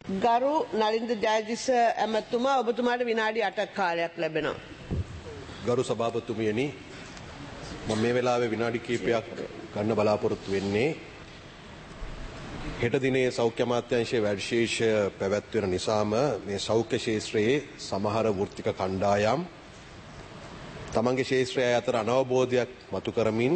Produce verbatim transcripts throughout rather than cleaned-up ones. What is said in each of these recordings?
ගරු නලින්ද ජයතිස්ස ඇමතුමා ඔබතුමාට විනාඩි අටක් කාලයක් ලැබෙනවා. ගරු සභාපතිතුමියනි මම මේ වෙලාවේ විනාඩි කිහිපයක් ගන්න බලාපොරොත්තු වෙන්නේ හෙට දිනේ සෞඛ්‍ය අමාත්‍යාංශයේ වැඩිශේෂ පැවැත්වෙන නිසාම මේ සෞඛ්‍ය ශාස්ත්‍රයේ සමහර වෘත්තික කණ්ඩායම් තමන්ගේ ශාස්ත්‍රය අතර අනවබෝධයක් මතු කරමින්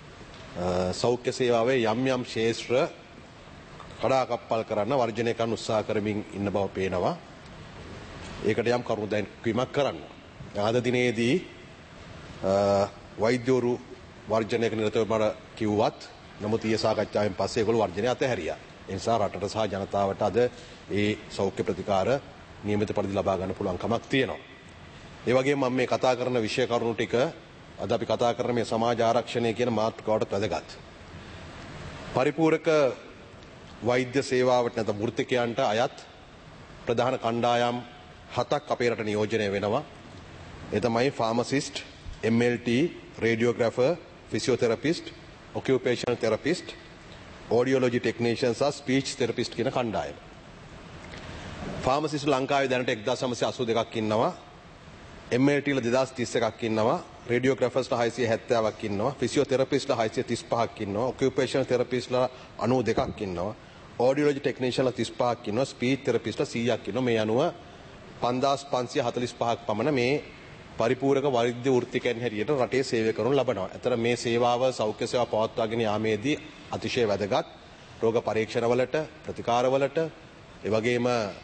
සෞඛ්‍ය සේවාවේ යම් යම් ශාස්ත්‍ර කඩාකප්පල් කරන්න වර්ජනය කරන්න උත්සාහ කරමින් ඉන්න බව පේනවා. ඒකට යම් කරුණු දැක්වීමක් කරන්න. අද දිනේදී වෛද්‍යවරු වර්ජනයක නිරතව මට කිව්වත් නමුත් ඊයේ සාකච්ඡාවෙන් පස්සේ ඒගොල්ලෝ වර්ජනය අතහැරියා. ඒ නිසා රටට සහ ජනතාවට අද ඒ සෞඛ්‍ය ප්‍රතිකාර නියමිත පරිදි ලබා ගන්න පුළුවන් කමක් තියෙනවා. ඒ වගේම මම මේ කතා කරන විෂය කරුණු ටික අද අපි කතා කරන මේ සමාජ ආරක්ෂණය කියන මාතෘකාවට වැදගත්. පරිපූර්ණක වෛද්‍ය සේවාවට නැත්නම් වෘත්තිකයන්ට අයත් ප්‍රධාන කණ්ඩායම් හතක් අපේ රට නියෝජනය වෙනවා. ඒ තමයි pharmacist, M L T, radiographer, physiotherapist, occupational therapist, audiology technician සහ ස්පීච් තෙරපිස්ට් කියන කණ්ඩායම. ෆාමසිස්ට් ලංකාවේ දැනට එක්දාස් නවසිය අසූ දෙකක් ඉන්නවා. එම් එල් ටී ල දෙදාස් තිස් එකක් ඉන්නවා. රේඩියෝග්‍රැෆර්ස්ලා හයසිය හැත්තෑවක් ඉන්නවා. ෆිසියෝതെරපිස්ට්ලා හයසිය තිස් පහක් ඉන්නවා. ඔකියුපේෂනල් තෙරපිස්ට්ලා අනූ දෙකක් ඉන්නවා. ඔඩියෝලොජි ටෙක්නීෂියන්ලා තිස් පහක් ඉන්නවා. ස්පීච් තෙරපිස්ට්ලා සීයක් ඉන්නවා. මේ අනුව පන්දාස් පන්සිය හතලිස් පහක් පමණ මේ පරිපූර්ණක වෛද්‍ය වෘත්තිකයන් හැටියට රටේ සේවය කරනු ලබනවා. අතර මේ සේවාව සෞඛ්‍ය සේවා පවත්වාගෙන යාමේදී අතිශය වැදගත්. රෝග පරීක්ෂණවලට, ප්‍රතිකාරවලට, ඒ වගේම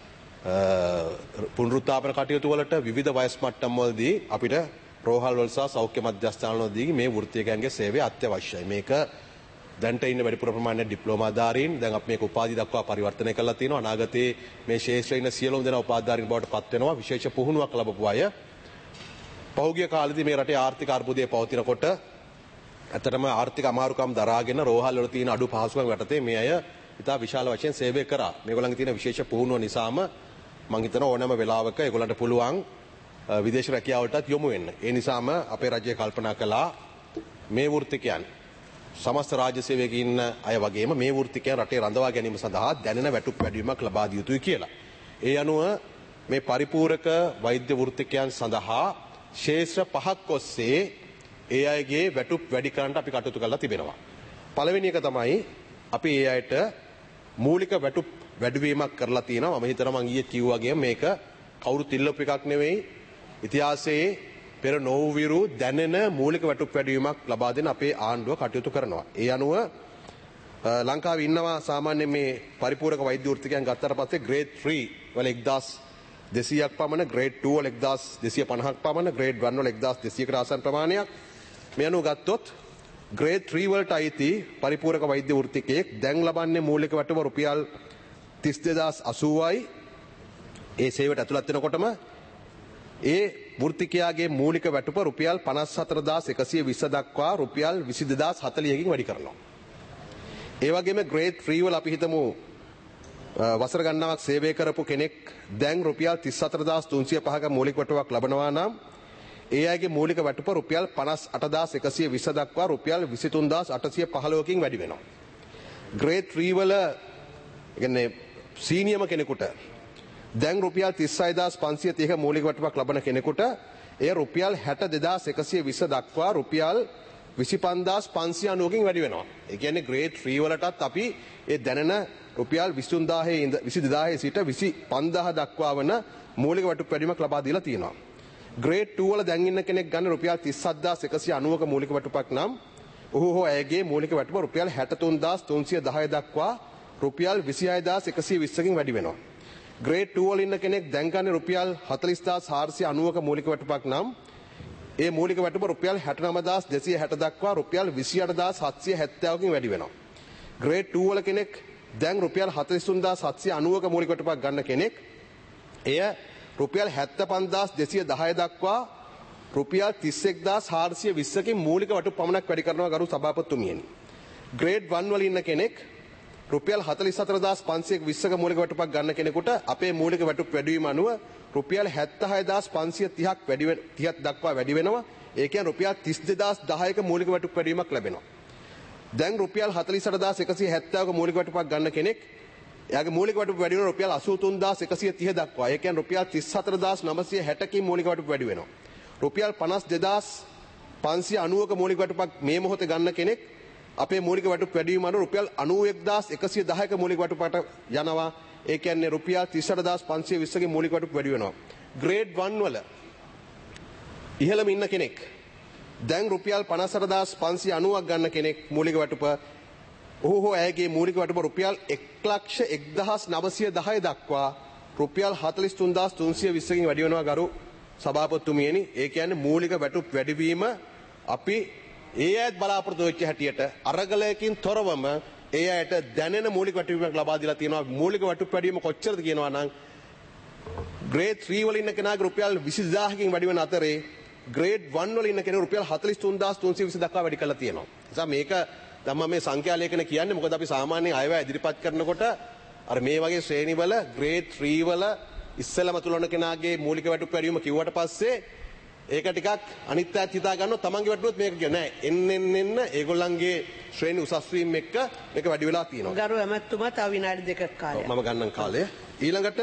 පුනරුත්ථාපන කටයුතු වලට විවිධ වයස් මට්ටම් වලදී අපිට රෝහල් වල සහ සෞඛ්‍ය මධ්‍යස්ථානවලදී මේ වෘත්තිකයන්ගේ සේවය අත්‍යවශ්‍යයි. මේක දැන්ට ඉන්න වැඩිපුර ප්‍රමාණයක් ඩිප්ලෝමාධාරීන් දැන් අපි මේක උපාධි දක්වා පරිවර්තනය කරලා තියෙනවා. අනාගතයේ මේ ශාස්ත්‍රයේ ඉන්න සියලුම දෙනා උපාධිධාරීන් බවට පත් වෙනවා. විශේෂ පුහුණුවක් ලැබපු අය. පෞද්ගලික කාලෙදී මේ රටේ ආර්ථික අර්බුදය පවතිනකොට ඇත්තටම ආර්ථික අමාරුකම් දරාගෙන රෝහල් වල තියෙන අඩු පහසුකම් යටතේ මේ අය ඉතා විශාල වශයෙන් සේවය කරා. මේගොල්ලන්ගේ තියෙන විශේෂ පුහුණුව නිසාම මම හිතනවා ඕනෑම වෙලාවක ඒගොල්ලන්ට පුළුවන් විදේශ රැකියාවලටත් යොමු වෙන්න. ඒ නිසාම අපේ රජය කල්පනා කළා මේ වෘත්තිකයන් සමස්ත රාජ්‍ය සේවයක ඉන්න අය වගේම මේ වෘත්තිකයන් රටේ රඳවා ගැනීම සඳහා දැනෙන වැටුප් වැඩිවීමක් ලබා දිය යුතුයි කියලා. ඒ අනුව මේ පරිපූර්ණක වෛද්‍ය වෘත්තිකයන් සඳහා ශේෂ්ත්‍ර පහක් ඔස්සේ ඒ අයගේ වැටුප් වැඩි කරන්න අපි කටයුතු කරලා තිබෙනවා. පළවෙනි එක තමයි අපි ඒ අයට මූලික වැටුප් වැඩිවීමක් කරලා තියෙනවා. මම හිතනවා මම ඊයේ කිව්වා වගේ මේක කවුරුත් ඉල්ලපු එකක් නෙවෙයි. ඉතිහාසයේ පෙර නොවුවිරු දැනෙන මූලික වැටුප් වැඩිවීමක් ලබා දෙන අපේ ආණ්ඩුව කටයුතු කරනවා. ඒ අනුව ලංකාවේ ඉන්නවා සාමාන්‍ය මේ පරිපූර්ණක වෛද්‍ය වෘත්තිකයන් ගත්තට පස්සේ ග්‍රේඩ් ත්‍රී වල එක්දාස් දෙසීයක් පමණ, ග්‍රේඩ් टू වල එක්දාස් දෙසීය පනහක් පමණ, ග්‍රේඩ් වන් වල එක්දාස් දෙසීයකට ආසන්න ප්‍රමාණයක්. මේ අනුව ගත්තොත් ග්‍රේඩ් ත්‍රී වලට අයිති පරිපූර්ණක වෛද්‍ය වෘත්තිකයෙක් දැන් ලබන්නේ මූලික වැටුප රුපියල් තිස් දෙදාස් අසූවයි. ඒ සේවයට ඇතුළත් වෙනකොටම ඒ වෘත්තිකයාගේ මූලික වැටුප රුපියල් පනස් හතර හදාස් එකසිය විස්ස දක්වා රුපියල් විසි දෙදාස් හතලිහකින් වැඩි කරනවා. ඒ වගේම ග්‍රේඩ් ත්‍රී වල අපි හිතමු වසර ගණනාවක් සේවය කරපු කෙනෙක් දැන් රුපියල් තිස් හතර හදාස් තුන්සිය පහක මූලික වැටුපක් ලබනවා නම් ඒ අයගේ මූලික වැටුප රුපියල් පනස් අට හදාස් එකසිය විස්ස දක්වා රුපියල් විසි තුන් හදාස් අටසිය පහළොවකින් වැඩි වෙනවා. ග්‍රේඩ් ත්‍රී වල කියන්නේ සීනියම කෙනෙකුට දැන් රුපියල් තිස් හය හදාස් පන්සිය තිහක මූලික වැටුපක් ලබන කෙනෙකුට එය රුපියල් හැට දෙදාස් එකසිය විස්ස දක්වා රුපියල් විසි පන්දාස් පන්සිය අනූවකින් වැඩි වෙනවා. ඒ කියන්නේ ග්‍රේඩ් ත්‍රී වලටත් අපි ඒ දැනෙන රුපියල් විසි තුන් දාහේ ඉඳ විසි දෙදාහේ සිට විසි පන්දාහ දක්වා වන මූලික වැටුප් වැඩිවීමක් ලබා දීලා තියෙනවා. ග්‍රේඩ් टू වල දැන් ඉන්න කෙනෙක් ගන්න රුපියල් තිස් හත් හදාස් එකසිය අනූවක මූලික වැටුපක් නම් ඔහු හෝ ඇයගේ මූලික වැටුප රුපියල් හැට තුන් හදාස් තුන්සිය දහය දක්වා රුපියල් විසි හය හදාස් එකසිය විස්සකින් වැඩි වෙනවා. ග්‍රේඩ් टू වල ඉන්න කෙනෙක් දැන් ගන්න රුපියල් හතලිස් හදාස් හාරසිය අනූවක මූලික වැටුපක් නම් ඒ මූලික වැටුප රුපියල් හැට නව හදාස් දෙසිය හැට දක්වා රුපියල් විසි අට හදාස් හත්සිය හැත්තෑවකින් වැඩි වෙනවා. ග්‍රේඩ් टू වල කෙනෙක් දැන් රුපියල් හතලිස් තුන් හදාස් හත්සිය අනූවක මූලික වැටුපක් ගන්න කෙනෙක් එය රුපියල් හැත්තෑ පන්ස් හදාස් දෙසිය දහය දක්වා රුපියල් තිස් එක් හදාස් හාරසිය විස්සකින් මූලික වැටුප් පමණක් වැඩි කරනවා ගරු සභාපතිතුමියනි. ග්‍රේඩ් වන් වල ඉන්න කෙනෙක් රුපියල් හතලිස් හතර හදාස් පන්සිය විස්සක මූලික වැටුපක් ගන්න කෙනෙකුට අපේ මූලික වැටුප් වැඩිවීම අනුව රුපියල් හැත්තෑ හය හදාස් පන්සිය තිහක් වැඩි වෙන තිහක් දක්වා වැඩි වෙනවා. ඒ කියන්නේ රුපියල් තිස් දෙදාස් දහයක මූලික වැටුප් වැඩිවීමක් ලැබෙනවා. දැන් රුපියල් හතලිස් අට හදාස් එකසිය හැත්තෑවක මූලික වැටුපක් ගන්න කෙනෙක් එයාගේ මූලික වටුප වැඩි වෙනවා රුපියල් අසූ තුන් හදාස් එකසිය තිහ දක්වා. ඒ කියන්නේ රුපියල් තිස් හතර හදාස් නවසිය හැට කින් මූලික වටුප වැඩි වෙනවා. රුපියල් පනස් දෙදාස් පන්සිය අනූවක මූලික වටුපක් මේ මොහොතේ ගන්න කෙනෙක් අපේ මූලික වටුප වැඩි වීම අනුව රුපියල් අනූ එක්දාස් එකසිය දහයක මූලික වටුපකට යනවා. ඒ කියන්නේ රුපියල් තිස් අට හදාස් පන්සිය විස්ස ගේ මූලික වටුප වැඩි වෙනවා. ග්‍රේඩ් වන් වල ඉහළම ඉන්න කෙනෙක් දැන් රුපියල් පනස් අට හදාස් පන්සිය අනූවක් ගන්න කෙනෙක් මූලික වටුප ඔහු හෝ ඇයගේ මූලික වටුප රුපියල් එක් ලක්ෂ එක්දහස් නවසිය දහය දක්වා රුපියල් හතළිස් තුන් හදාස් තුන්සිය විස්ස කින් වැඩි වෙනවා ගරු සභාපතිතුමියනි. ඒ කියන්නේ මූලික වැටුප් වැඩිවීම අපි ඒ අයත් බලාපොරොත්තු වෙච්ච හැටියට අරගලයකින් තොරවම ඒ අයට දැනෙන මූලික වැටුපක් ලබා දීලා තියෙනවා. මූලික වැටුප් වැඩිවීම කොච්චරද කියනවා නම් ග්‍රේඩ් ත්‍රී වල ඉන්න කෙනාගේ රුපියල් විසි දෙදාහකින් වැඩි වෙන අතරේ ග්‍රේඩ් වන් වල ඉන්න කෙනා රුපියල් හතළිස් තුන් හදාස් තුන්සිය විස්ස දක්වා වැඩි කරලා තියෙනවා. නිසා මේක තමයි මේ සංඛ්‍යා ලේඛන කියන්නේ. මොකද අපි සාමාන්‍යයෙන් අයවැය ඉදිරිපත් කරනකොට අර මේ වගේ ශ්‍රේණිවල ග්‍රේඩ් ත්‍රී වල ඉස්සෙල්ලාම තුලන කෙනාගේ මූලික වැටුප් වැඩිවීම කිව්වට පස්සේ ඒක ටිකක් අනිත් අයත් හිතා ගන්නවා තමන්ගේ වැටුපත් මේක කියන නෑ එන්න එන්න එන්න ඒගොල්ලන්ගේ ශ්‍රේණි උසස් වීම එක්ක මේක වැඩි වෙලා තියෙනවා. ගරු ඇමතුමා තව විනාඩි දෙකක් කාලයක්. මම ගන්නම් කාලය. ඊළඟට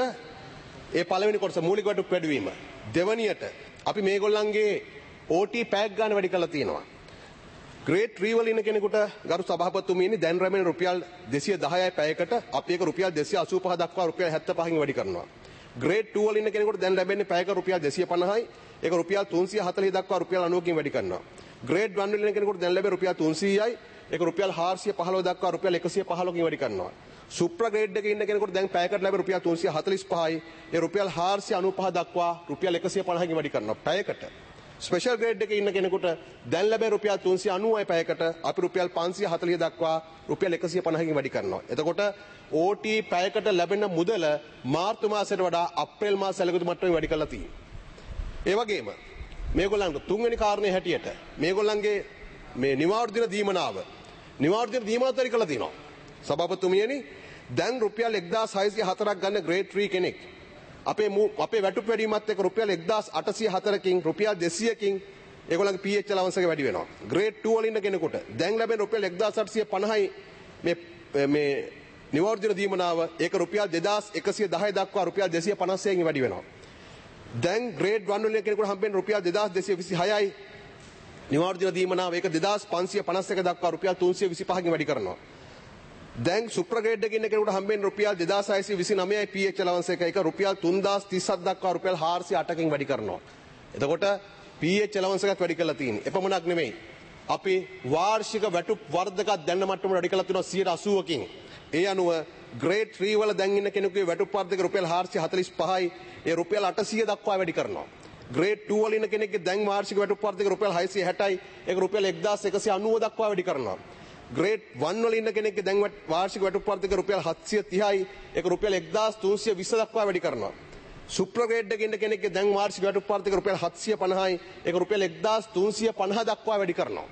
ඒ පළවෙනි කොටස මූලික වැටුප් වැඩිවීම. දෙවනියට අපි මේගොල්ලන්ගේ ඕ ටී පැක් ගන්න වැඩි කරලා තියෙනවා. ග්‍රේඩ් ත්‍රී වල ඉන්න කෙනෙකුට ගරු සභාපතිතුමියනි දැන් රැමෙන රුපියල් දෙසිය දහයයි පැයකට අපි ඒක රුපියල් දෙසිය අසූ පහ දක්වා රුපියල් හැත්තෑ පහකින් වැඩි කරනවා. ග්‍රේඩ් ටූ වල ඉන්න කෙනෙකුට දැන් ලැබෙන්නේ පැයක රුපියල් දෙසිය පනහයි. ඒක රුපියල් තුන්සිය හතළිහ දක්වා රුපියල් අනූවකින් වැඩි කරනවා. ග්‍රේඩ් වන් වල ඉන්න කෙනෙකුට දැන් ලැබෙන්නේ රුපියල් තුන්සීයයි. ඒක රුපියල් හාරසිය පහළොව දක්වා රුපියල් එකසිය පහළොවකින් වැඩි කරනවා. සුප්‍රා ග්‍රේඩ් එකේ ඉන්න කෙනෙකුට දැන් පැයකට ලැබෙන රුපියල් තුන්සිය හතළිස් පහයි. ඒ රුපියල් හාරසිය අනූ පහ දක්වා රුපියල් එකසිය පනහකින් වැඩි කරනවා පැයකට. ස්පෙෂල් ග්‍රේඩ් එකේ ඉන්න කෙනෙකුට දැන් ලැබෙන රුපියල් තුන්සිය අනූවයි පැයකට අපි රුපියල් පන්සිය හතළිහ දක්වා රුපියල් එකසිය පනහකින් වැඩි කරනවා. එතකොට ඕ ටී පැයකට ලැබෙන මුදල මාර්තු මාසයට වඩා අප්‍රේල් මාස සැලකුතු මට්ටමින් වැඩි කරලා තියෙනවා. ඒ වගේම මේගොල්ලන්ට තුන්වෙනි කාරණේ හැටියට මේගොල්ලන්ගේ මේ නිවාඩු දින දීමනාව නිවාඩු දින දීමනාව වැඩි කරලා තියෙනවා. සභාපතිතුමියනි දැන් රුපියල් එක්දාස් හයසිය හතරක් ගන්න ග්‍රේඩ් ත්‍රී කෙනෙක් අපේ අපේ වැටුප් වැඩිවීමත් එක්ක රුපියල් එක්දාස් අටසිය හතරකින් රුපියල් දෙසීයකින් ඒගොල්ලන්ගේ පී එච් allowance එක වැඩි වෙනවා. ග්‍රේඩ් ටූ වල ඉන්න කෙනෙකුට දැන් ලැබෙන රුපියල් එක්දාස් අටසිය පනහයි මේ මේ නිවාඩු දින දීමනාව ඒක රුපියල් දෙදාස් එකසිය දහය දක්වා රුපියල් දෙසිය පනස්හයකින් වැඩි වෙනවා. දැන් ග්‍රේඩ් වන් වල ඉන්න කෙනෙකුට හම්බෙන්නේ රුපියල් දෙදාස් දෙසිය විසිහයයි. නිවාඩු දින දීමනාව ඒක දෙදාස් පන්සිය පනස් එක දක්වා රුපියල් තුන්සිය විසිපහකින් වැඩි කරනවා. දැන් සුප්‍ර ග්‍රේඩ් එකේ ඉන්න කෙනෙකුට හම්බෙන්නේ රුපියල් දෙදාස් හයසිය විසිනවයයි පී එච් allowance එක ඒක රුපියල් තුන්දාස් තිස් හත දක්වා රුපියල් හාරසිය අටකින් වැඩි කරනවා. එතකොට පී එච් allowance එකත් වැඩි කරලා තියෙන්නේ. එපමණක් නෙමෙයි. අපි වාර්ෂික වැටුප් වර්ධකත් දැන්න මට්ටමට වැඩි කරලා තියෙනවා සියයට අසූවකින්. ඒ අනුව ග්‍රේඩ් ත්‍රී වල දැන් ඉන්න කෙනෙකුගේ වැටුප් වර්ධක රුපියල් හාරසිය හතළිස් පහයි ඒ රුපියල් අටසිය දක්වා වැඩි කරනවා. ග්‍රේඩ් ටූ වල ඉන්න කෙනෙක්ගේ දැන් වාර්ෂික වැටුප් වර්ධක රුපියල් හයසිය හැටයි ඒක රුපියල් එක්දාස් එකසිය අනූව දක්වා වැඩි කරනවා. ග්‍රේඩ් වන් වල ඉන්න කෙනෙක්ගේ දැන් වාර්ෂික වැටුප් වර්ධක රුපියල් හත්සිය තිහයි ඒක රුපියල් එක්දාස් තුන්සිය විස්ස දක්වා වැඩි කරනවා. සුප්‍ර ග්‍රේඩ් එකේ ඉන්න කෙනෙක්ගේ දැන් වාර්ෂික වැටුප් වර්ධක රුපියල් හත්සිය පනහයි ඒක රුපියල් එක්දාස් තුන්සිය පනහ දක්වා වැඩි කරනවා.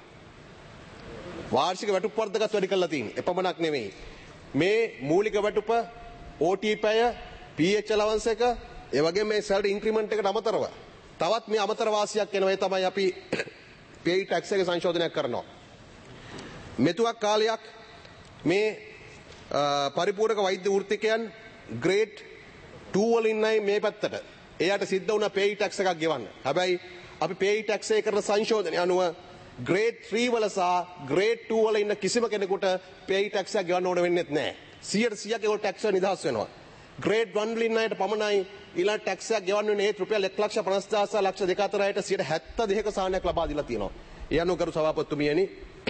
වාර්ෂික වැටුප් වර්ධකත් වැඩි කරලා තියෙන්නේ. එපමණක් නෙමෙයි. මේ මූලික වැටුප ඕ ටී පැය පී එච් allowance එක ඒ වගේම මේ සැලරි ඉන්ක්‍රිමන්ට් එකට අමතරව තවත් මේ අමතර වාසියක් එනවා. ඒ තමයි අපි පේ ටැක්ස් එක සංශෝධනයක් කරනවා. මෙතුවක් කාලයක් මේ පරිපූර්ණක වෛද්‍ය වෘත්තිකයන් ග්‍රේඩ් ටූ වල ඉන්නයි මේ පැත්තට එයාට සිද්ධ වුණා පේ ටැක්ස් එකක් ගෙවන්න. හැබැයි අපි පේ ටැක්ස් එක කරන සංශෝධනය අනුව ග්‍රේඩ් ත්‍රී වල සහ ග්‍රේඩ් ටූ වල ඉන්න කිසිම කෙනෙකුට පේ ටැක්ස් එක ගෙවන්න ඕන වෙන්නේ නැහැ. සියයට සියයක් ඒගොල්ලෝ ටැක්ස් එක නිදහස් වෙනවා. ග්‍රේඩ් වන් වල ඉන්න අයට පමණයි ඊළඟ ටැක්ස් එක ගෙවන්න වෙන්නේ ඒ රුපියල් එක ලක්ෂ පනස් හදාස් ලක්ෂ දෙක අතර අයට සියයට හැත්තෑ දෙකක සහනයක් ලබා දීලා තියෙනවා. ඒ අනුව ගරු සභාපතිතුමියනි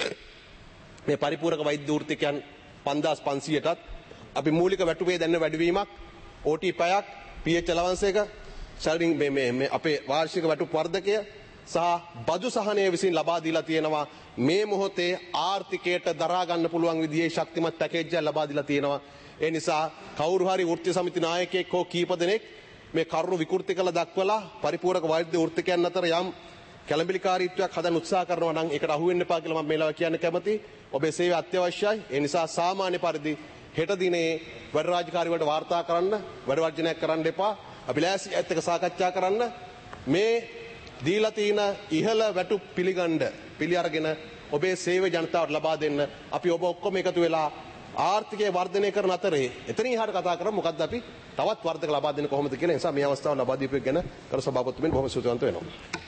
මේ පරිපූර්ණක වෛද්‍ය වෘත්තිකයන් පන්දාස් පන්සියයටත් අපි මූලික වැටුපේ දැන්න වැඩිවීමක් ඕ ටී පැයක් පී එච් allowance එක සැලරි මේ මේ අපේ වාර්ෂික වැටුප් වර්ධකය සහ බදු සහනය විසින් ලබා දීලා තියෙනවා. මේ මොහොතේ ආර්ථිකයට දරා ගන්න පුළුවන් විදිහේ ශක්තිමත් පැකේජ් එකක් ලබා දීලා තියෙනවා. ඒ නිසා කවුරු හරි වෘත්තීය සමිති නායකයෙක් හෝ කීප දෙනෙක් මේ කරුණු විකෘති කළ දක්වලා පරිපූර්ණක වෛද්‍ය වෘත්තිකයන් අතර යම් කැළඹිලිකාරීත්වයක් හදන්න උත්සාහ කරනවා නම් ඒකට අහු වෙන්න එපා කියලා මම මේ ලාව කියන්න කැමතියි. ඔබේ සේවය අත්‍යවශ්‍යයි. ඒ නිසා සාමාන්‍ය පරිදි හෙට දිනේ වැඩ රාජකාරී වලට වාර්තා කරන්න, වැඩ වර්ජනයක් කරන්න එපා. අපි ලෑස්ති ඇත්ත එක සාකච්ඡා කරන්න. මේ දීලා තියෙන ඉහළ වැටුප් පිළිගන්න පිළි අරගෙන ඔබේ සේවය ජනතාවට ලබා දෙන්න අපි ඔබ ඔක්කොම එකතු වෙලා ආර්ථිකය වර්ධනය කරන අතරේ එතනින් එහාට කතා කරමු මොකද්ද අපි තවත් වර්ධක ලබා දෙන්න කොහොමද කියලා. ඒ නිසා මේ අවස්ථාව ලබා දීපු එක ගැන කරු සභාපතිතුමනි බොහොම ස්තුතිවන්ත වෙනවා.